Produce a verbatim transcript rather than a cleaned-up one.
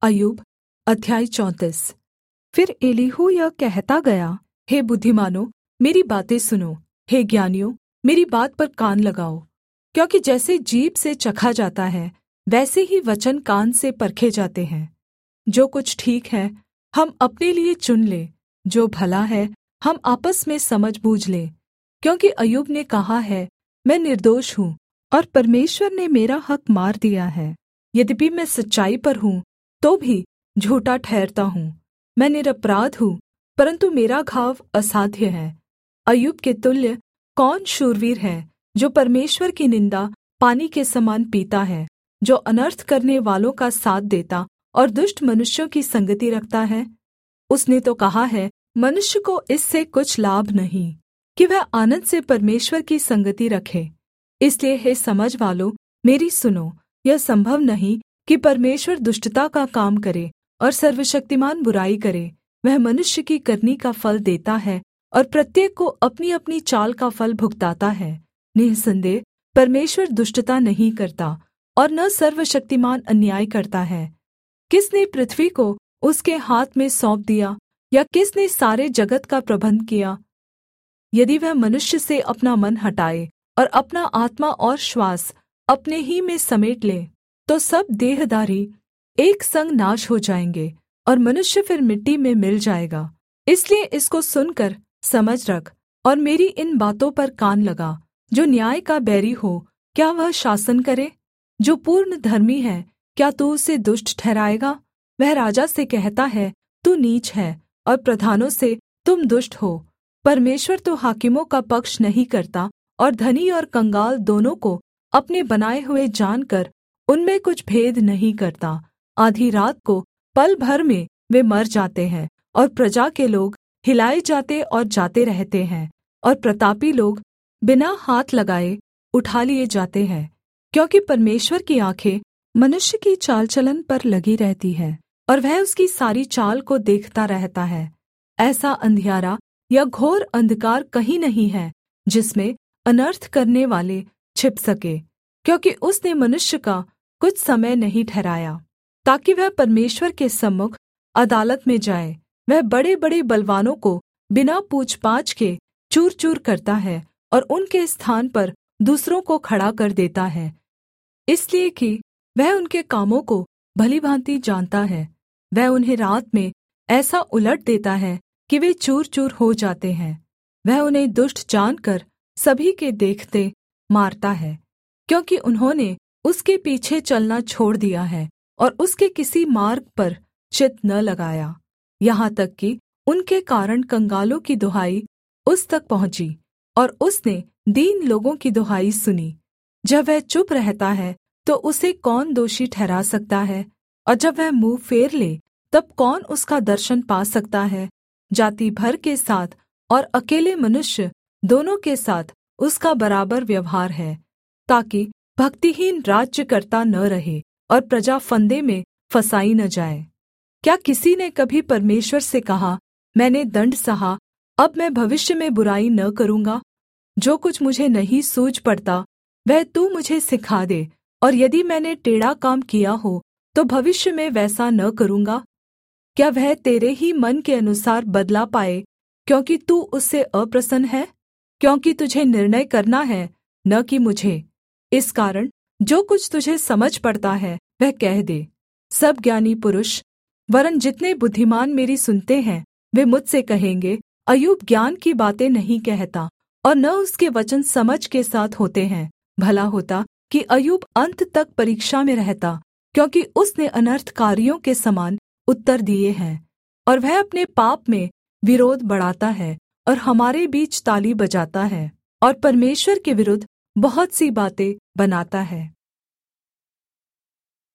अय्यूब अध्याय चौंतीस। फिर एलीहू यह कहता गया, हे बुद्धिमानों, मेरी बातें सुनो, हे ज्ञानियों, मेरी बात पर कान लगाओ। क्योंकि जैसे जीभ से चखा जाता है, वैसे ही वचन कान से परखे जाते हैं। जो कुछ ठीक है हम अपने लिए चुन लें, जो भला है हम आपस में समझ बूझ लें। क्योंकि अय्यूब ने कहा है, मैं निर्दोष हूँ और परमेश्वर ने मेरा हक़ मार दिया है। यद्यपि मैं सच्चाई पर हूँ तो भी झूठा ठहरता हूँ। मैं निरपराध हूँ, परन्तु मेरा घाव असाध्य है। अय्यूब के तुल्य कौन शूरवीर है, जो परमेश्वर की निन्दा पानी के समान पीता है, जो अनर्थ करने वालों का साथ देता और दुष्ट मनुष्यों की संगति रखता है। उसने तो कहा है, मनुष्य को इससे कुछ लाभ नहीं कि वह आनन्द से परमेश्वर की संगति रखे। इसलिए हे समझ वालों, मेरी सुनो, यह संभव नहीं कि परमेश्वर दुष्टता का काम करे और सर्वशक्तिमान बुराई करे। वह मनुष्य की करनी का फल देता है और प्रत्येक को अपनी-अपनी चाल का फल भुगताता है। निःसन्देह परमेश्वर दुष्टता नहीं करता और न सर्वशक्तिमान अन्याय करता है। किसने पृथ्वी को उसके हाथ में सौंप दिया, या किसने सारे जगत का प्रबन्ध किया? यदि वह मनुष्य से अपना मन हटाए और अपना आत्मा और श्वास अपने ही में समेट ले, तो सब देहधारी एक संग नाश हो जाएंगे और मनुष्य फिर मिट्टी में मिल जाएगा। इसलिए इसको सुनकर समझ रख और मेरी इन बातों पर कान लगा। जो न्याय का बैरी हो, क्या वह शासन करे? जो पूर्ण धर्मी है, क्या तू उसे दुष्ट ठहराएगा? वह राजा से कहता है, तू नीच है, और प्रधानों से, तुम दुष्ट हो। परमेश्वर तो हाकिमों का पक्ष नहीं करता और धनी और कंगाल दोनों को अपने बनाए हुए जानकर उनमें कुछ भेद नहीं करता। आधी रात को पल भर में वे मर जाते हैं और प्रजा के लोग हिलाए जाते और जाते रहते हैं, और प्रतापी लोग बिना हाथ लगाए उठा लिए जाते हैं। क्योंकि परमेश्वर की आँखें मनुष्य की चाल चलन पर लगी रहती है और वह उसकी सारी चाल को देखता रहता है। ऐसा अंधियारा या घोर अंधकार कहीं नहीं है जिसमें अनर्थ करने वाले छिप सके। क्योंकि उसने मनुष्य का कुछ समय नहीं ठहराया, ताकि वह परमेश्वर के सम्मुख अदालत में जाए। वह बड़े-बड़े बलवानों को बिना पूछ-पाछ के चूर-चूर करता है और उनके स्थान पर दूसरों को खड़ा कर देता है, इसलिए कि वह उनके कामों को भली-भाँति जानता है। वह उन्हें रात में ऐसा उलट देता है कि वे चूर-चूर हो जाते हैं। वह उन्हें दुष्ट जानकर सभी के देखते मारता है, क्योंकि उन्होंने उसके पीछे चलना छोड़ दिया है और उसके किसी मार्ग पर चित्त न लगाया। यहाँ तक कि उनके कारण कंगालों की दुहाई उस तक पहुँची और उसने दीन लोगों की दुहाई सुनी। जब वह चुप रहता है तो उसे कौन दोषी ठहरा सकता है? और जब वह मुँह फेर ले तब कौन उसका दर्शन पा सकता है? जाति भर के साथ और अकेले मनुष्य दोनों के साथ उसका बराबर व्यवहार है, ताकि भक्तिहीन राज्य करता न रहे और प्रजा फंदे में फँसाई न जाए। क्या किसी ने कभी परमेश्वर से कहा, मैंने दण्ड सहा, अब मैं भविष्य में बुराई न करूँगा? जो कुछ मुझे नहीं सूझ पड़ता वह तू मुझे सिखा दे, और यदि मैंने टेढ़ा काम किया हो तो भविष्य में वैसा न करूँगा। क्या वह तेरे ही मन के अनुसार बदला पाए, क्योंकि तू उससे अप्रसन्न है? क्योंकि तुझे निर्णय करना है, न कि मुझे। इस कारण जो कुछ तुझे समझ पड़ता है वह कह दे। सब ज्ञानी पुरुष वरन् जितने बुद्धिमान मेरी सुनते हैं, वे मुझसे कहेंगे, अय्यूब ज्ञान की बातें नहीं कहता और न उसके वचन समझ के साथ होते हैं। भला होता कि अय्यूब अंत तक परीक्षा में रहता, क्योंकि उसने अनर्थकारियों के समान उत्तर दिए हैं और वह अपने पाप में विरोध बढ़ाता है और हमारे बीच ताली बजाता है और परमेश्वर के विरुद्ध बहुत सी बातें बनाता है।